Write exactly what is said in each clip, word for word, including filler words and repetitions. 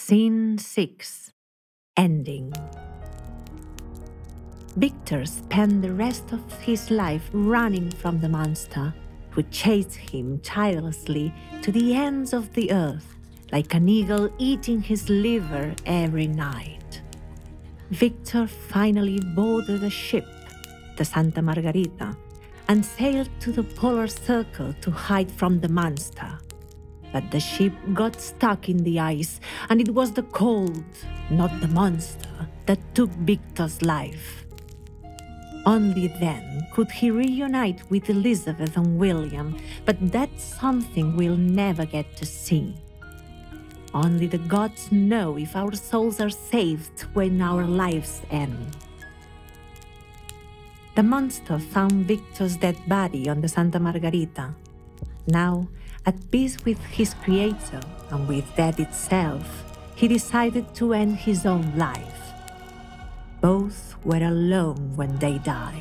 Scene six. Ending. Victor spent the rest of his life running from the monster, who chased him tirelessly to the ends of the earth, like an eagle eating his liver every night. Victor finally boarded a ship, the Santa Margarita, and sailed to the polar circle to hide from the monster. But the ship got stuck in the ice, and it was the cold, not the monster, that took Victor's life. Only then could he reunite with Elizabeth and William, but that's something we'll never get to see. Only the gods know if our souls are saved when our lives end. The monster found Victor's dead body on the Santa Margarita. Now, at peace with his creator and with death itself, he decided to end his own life. Both were alone when they died.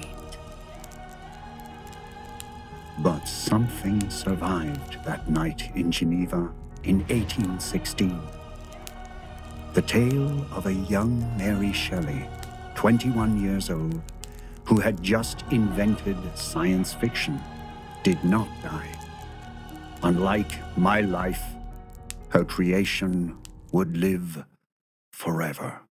But something survived that night in Geneva in eighteen sixteen. The tale of a young Mary Shelley, twenty-one years old, who had just invented science fiction, did not die. Unlike my life, her creation would live forever.